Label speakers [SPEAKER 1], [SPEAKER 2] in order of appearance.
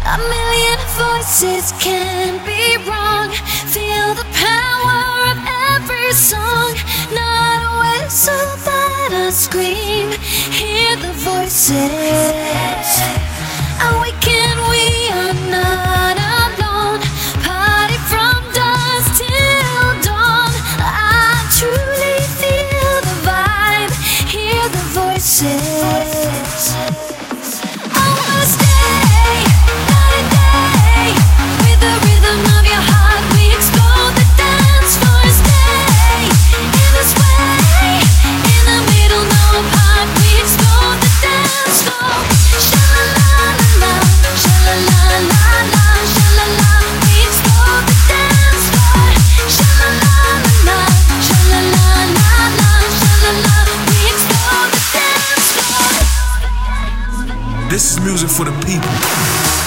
[SPEAKER 1] A million voices can be wrong. Feel the power of every song. Not a whistle but a scream. Hear the voices. Awaken, we are not alone. Party from dusk till dawn. I truly feel the vibe. Hear the voices. I wanna stay night and day. With the rhythm of your heart, we explore the dance floor and stay in this way. In the middle, no apart, we explore the dance floor. Sha-la-la-la-la, sha-la-la-la-la, sha-la-la. We explore the dance floor. Sha-la-la-la-la, sha-la-la-la-la, sha-la-la. We explore the dance floor.
[SPEAKER 2] This is music for the people.